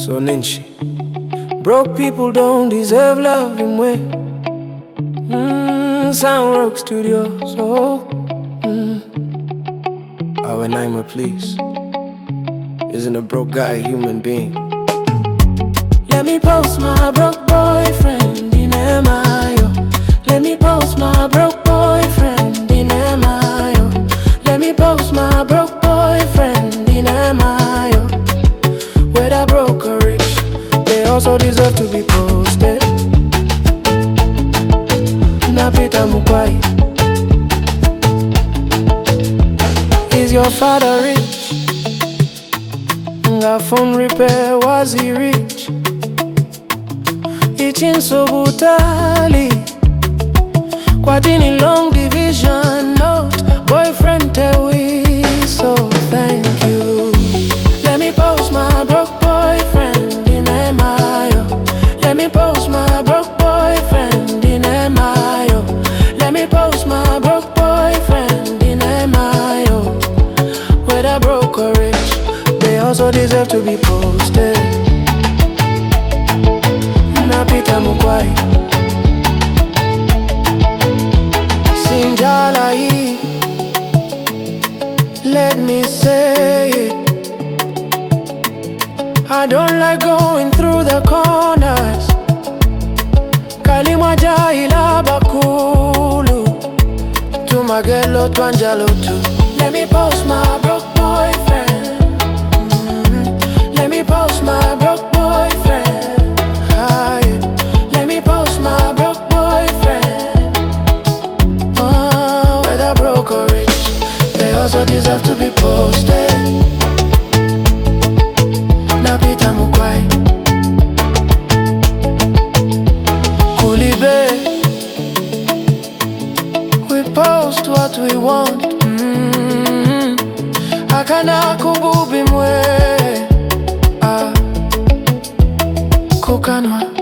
So Ninchi, broke people don't deserve love in way. Soundwork Studios, oh. Our name, please. Isn't a broke guy a human being? Let me post my broke boyfriend in Mayo. Let me post my broke boyfriend in Mayo. Let me post my broke boyfriend in Mayo. Whether broke or rich, they also deserve to be posted. Napita Mukwai. Is your father rich? Nga phone repair, was he rich? Ichin Sobutali Kwadini long division note. Boyfriend Tewi, so thank you. Let me post my broke boyfriend in Mayo. Let me post my broke boyfriend in Mayo. Let me post my broke boyfriend in Mayo. Whether broke or rich, they also deserve to be posted. Napita Mukwai. Sinjala hii, let me say it. I don't like going through the corners. Kalimwaja ila bakulu Tumagelo twanjalo tu. Let me post my broke boyfriend. Let me post my broke boyfriend. Let me post my broke boyfriend. Oh, whether broke or rich, they also deserve to be posted. Napita Mukwai. Kulibe, we post what we want. Akana kububi mwe, kukanwa.